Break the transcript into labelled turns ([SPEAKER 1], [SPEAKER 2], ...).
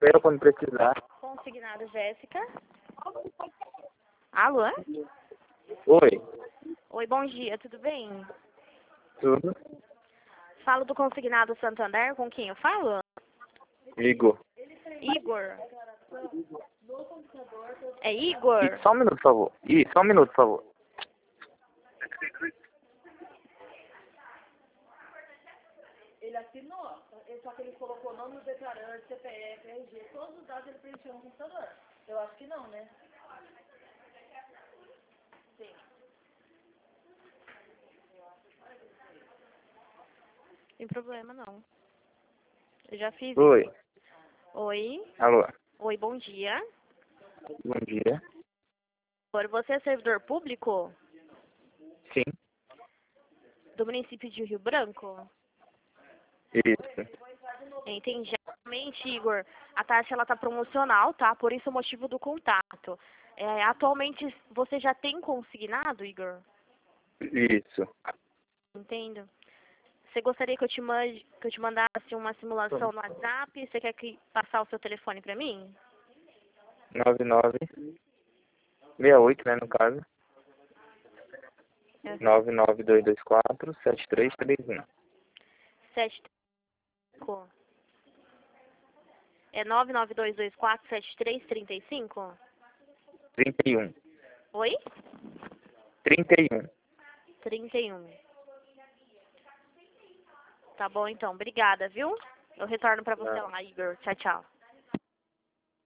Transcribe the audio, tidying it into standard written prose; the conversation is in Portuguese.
[SPEAKER 1] espera quando precisar.
[SPEAKER 2] Consignado Jéssica. Alô?
[SPEAKER 1] Oi,
[SPEAKER 2] Oi, bom dia, tudo bem?
[SPEAKER 1] tudo?
[SPEAKER 2] Falo do Consignado Santander, com quem eu falo?
[SPEAKER 1] Igor.
[SPEAKER 2] Igor. É Igor?
[SPEAKER 1] Só um minuto, por favor. Só um minuto, por favor.
[SPEAKER 3] Ele assinou, só que ele colocou nome do declarante, CPF, RG, todos os dados ele preencheu no computador. Eu acho que não, né? Sim.
[SPEAKER 2] Sem problema, não. Eu já fiz
[SPEAKER 1] Oi.
[SPEAKER 2] isso. Oi.
[SPEAKER 1] Alô.
[SPEAKER 2] Oi, bom dia.
[SPEAKER 1] Bom dia.
[SPEAKER 2] Você é servidor público
[SPEAKER 1] Sim.
[SPEAKER 2] do município de Rio Branco?
[SPEAKER 1] Isso.
[SPEAKER 2] Entendi. Realmente, Igor, a taxa ela tá promocional, tá? Por isso o motivo do contato. Atualmente, você já tem consignado, Igor?
[SPEAKER 1] Isso.
[SPEAKER 2] Entendo. Você gostaria que eu te mandasse uma simulação no WhatsApp? Você quer passar o seu telefone para mim?
[SPEAKER 1] 6968, né, no caso.
[SPEAKER 2] É.
[SPEAKER 1] 99224-7331.
[SPEAKER 2] 75. É 992247335?
[SPEAKER 1] 31.
[SPEAKER 2] Oi?
[SPEAKER 1] 31.
[SPEAKER 2] 31. Tá bom, então. Obrigada, viu? Eu retorno para você lá, Igor. Tchau, tchau.